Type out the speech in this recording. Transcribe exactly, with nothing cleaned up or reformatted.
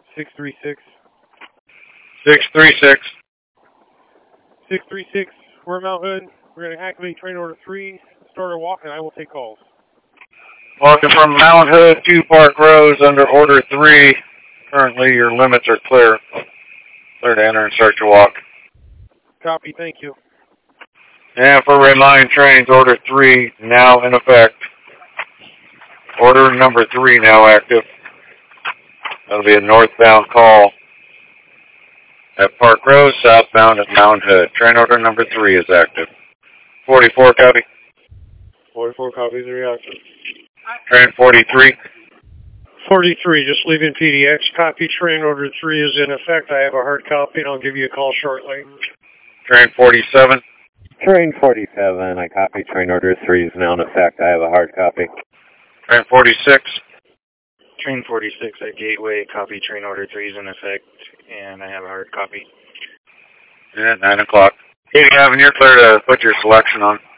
six three six. six three six. six three six, we're Mount Hood. We're going to activate train order three, start our walk, and I will take calls. Walking from Mount Hood to Park Rose under order three. Currently, your limits are clear. Clear to enter and start your walk. Copy, thank you. And for Red Line trains, order three now in effect. Order number three now active. That'll be a northbound call at Park Rose, southbound at Mount Hood. Train order number three is active. forty-four, copy. forty-four copies are reactive. Train forty-three. forty-three, just leaving P D X. Copy, train order three is in effect. I have a hard copy, and I'll give you a call shortly. Train forty-seven. Train forty-seven, I copy. Train order three is now in effect. I have a hard copy. Train forty-six. Train forty-six at Gateway, copy. Train order three is in effect, and I have a hard copy. At nine o'clock. Katie Avenue, you're clear to put your selection on.